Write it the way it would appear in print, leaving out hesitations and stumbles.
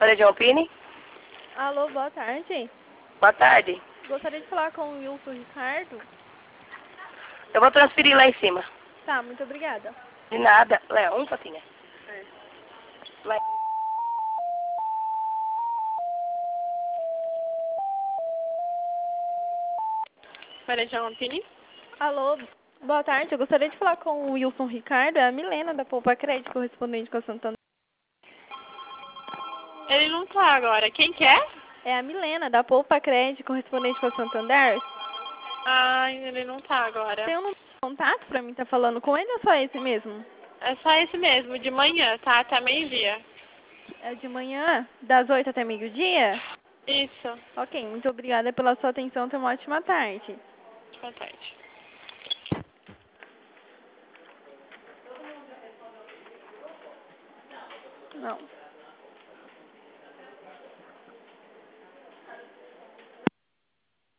Varejo Alpine? Alô, boa tarde. Boa tarde. Gostaria de falar com o Wilson Ricardo. Eu vou transferir lá em cima. Tá, muito obrigada. De nada. Léo, um pouquinho. Vai. Varejo Alpine? Alô, boa tarde. Eu gostaria de falar com o Wilson Ricardo. É a Milena da Poupa Crédito, correspondente com a Santander. Ele não tá agora. Quem que é? É a Milena da Poupa Crédito, correspondente com a Santander. Ah, ele não tá agora. Tem um número de contato pra mim estar falando com ele ou só esse mesmo? É só esse mesmo, de manhã, tá? Até meio-dia. É de manhã, das 8 até meio-dia? Isso. Ok, muito obrigada pela sua atenção. Tenha uma ótima tarde. Boa tarde. Não.